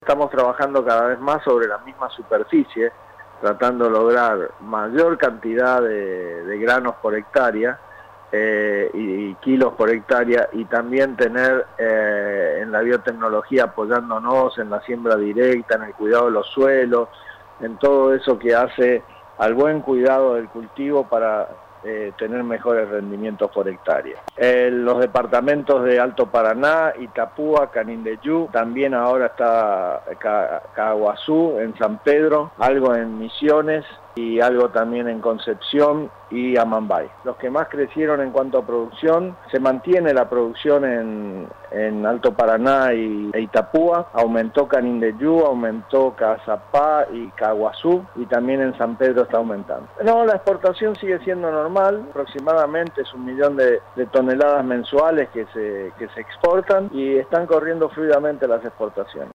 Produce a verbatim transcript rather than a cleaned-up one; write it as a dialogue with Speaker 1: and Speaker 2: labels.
Speaker 1: estamos trabajando cada vez más sobre la misma superficie, tratando de lograr mayor cantidad de, de granos por hectárea eh, y, y kilos por hectárea, y también tener eh, en la biotecnología, apoyándonos en la siembra directa, en el cuidado de los suelos, en todo eso que hace al buen cuidado del cultivo para eh, tener mejores rendimientos por hectárea. En los departamentos de Alto Paraná, Itapúa, Canindeyú, también ahora está Caaguazú, en San Pedro, algo en Misiones y algo también en Concepción y Amambay. Los que más crecieron en cuanto a producción, se mantiene la producción en, en Alto Paraná y e Itapúa, aumentó Canindeyú, aumentó Cazapá y Caaguazú, y también en San Pedro está aumentando. No, la exportación sigue siendo normal, aproximadamente es un millón de, de toneladas mensuales que se, que se exportan, y están corriendo fluidamente las exportaciones.